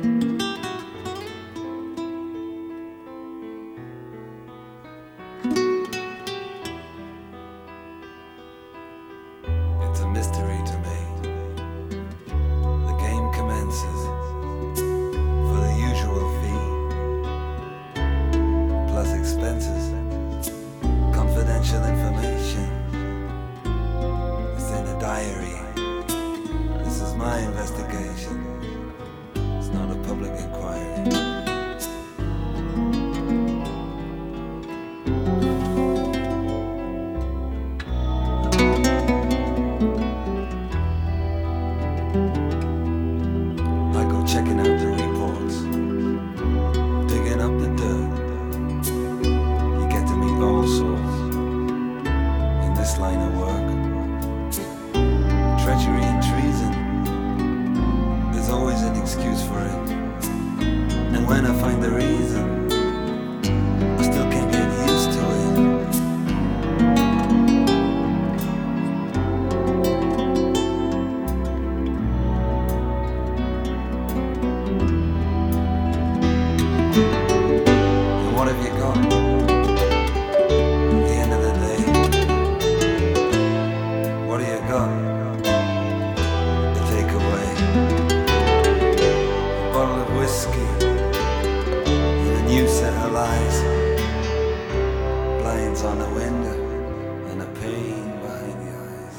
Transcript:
It's a mystery to me. The game commences for the usual fee, plus expenses, confidential information. It's in a diary. This is my investigation. It's not a public inquiry. I go checking out the reports, digging up the dirt. You get to meet all sorts in this line of work. Treachery and treason, there's always an excuse for it. And when I find the reason, I still can't get used to it. And what have you got? At the end of the day, what do you got to take away? A bottle of whiskey and a new set of lies, blinds on the window and a pain behind the eyes.